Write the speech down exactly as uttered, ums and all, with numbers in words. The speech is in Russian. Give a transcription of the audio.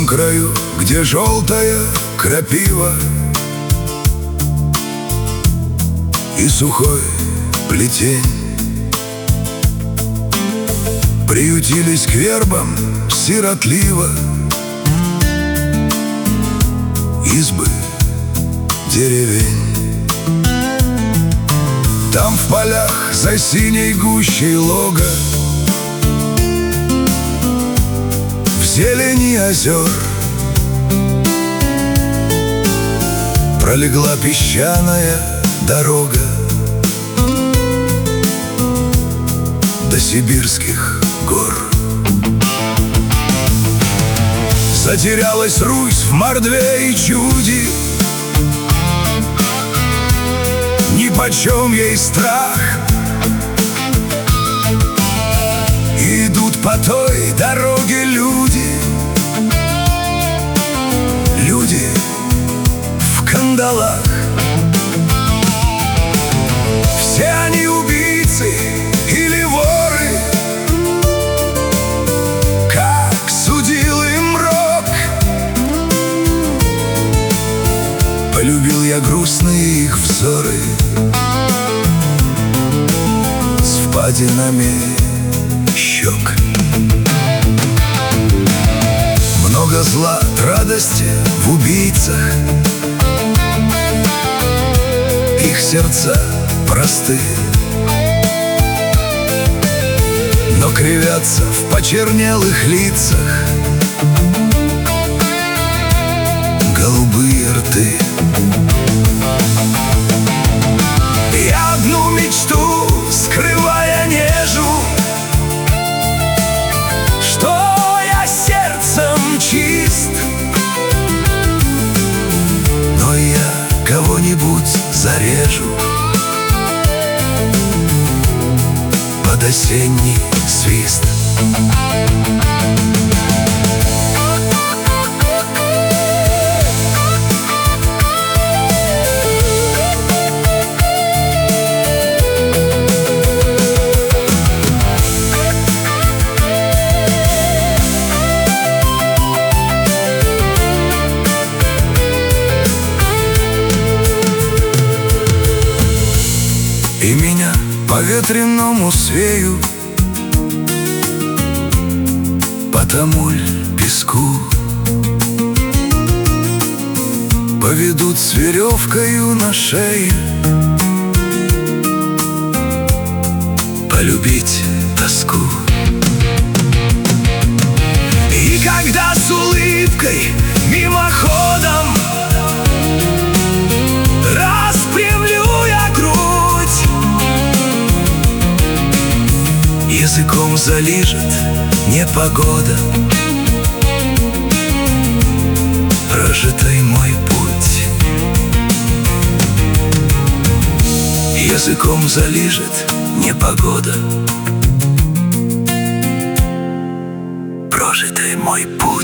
том краю, где желтая крапива и сухой плетень приютились к вербам сиротливо избы деревень. Там в полях за синей гущей лога, в зелени озер пролегла песчаная дорога до сибирских гор. Затерялась Русь в мордве и чуде, нипочем ей страх. Идут по той дороге люди, люди в кандалах. Все они убийцы или воры, как судил им Рок. Полюбил я грустные их взоры с впадинами щек. Много зла, радости в убийцах, их сердца просты, но кривятся в почернелых лицах голубые рты. Я одну мечту, скрывая, нежу, что я сердцем чист, но я кого-нибудь зарежу под осенний свист. И меня по ветреному свею, по тому ль песку поведут с веревкою на шее полюбить тоску. И когда с улыбкой мимоходом распрямлю я грудь, языком залижет непогода прожитый мой путь. Языком залижет непогода прожитый мой путь.